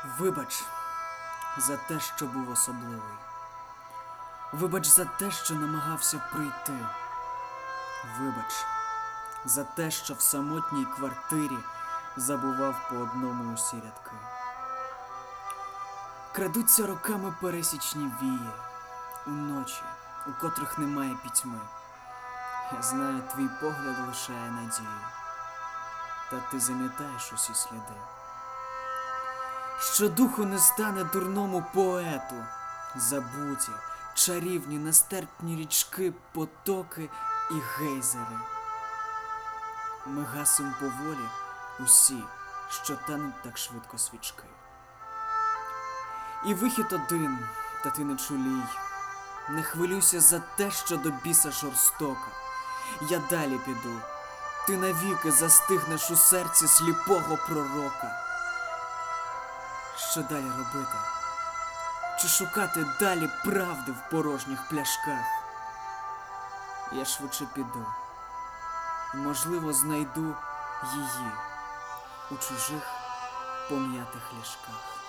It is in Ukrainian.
Вибач за те, що був особливий. Вибач за те, що намагався прийти. Вибач за те, що в самотній квартирі забував по одному усі рядки. Крадуться роками пересічні вії, уночі, у котрих немає пітьми. Я знаю, твій погляд лишає надію, та ти замітаєш усі сліди. Що духу не стане дурному поету, забуті, чарівні, нестерпні річки, потоки і гейзери. Ми гасим поволі усі, що тануть так швидко свічки. І вихід один, та ти не чулій. Не хвилюйся за те, що до біса жорстока. Я далі піду, ти навіки застигнеш у серці сліпого пророка. Що далі робити? Чи шукати далі правди в порожніх пляшках? Я швидше піду, і, можливо, знайду її у чужих пом'ятих ліжках.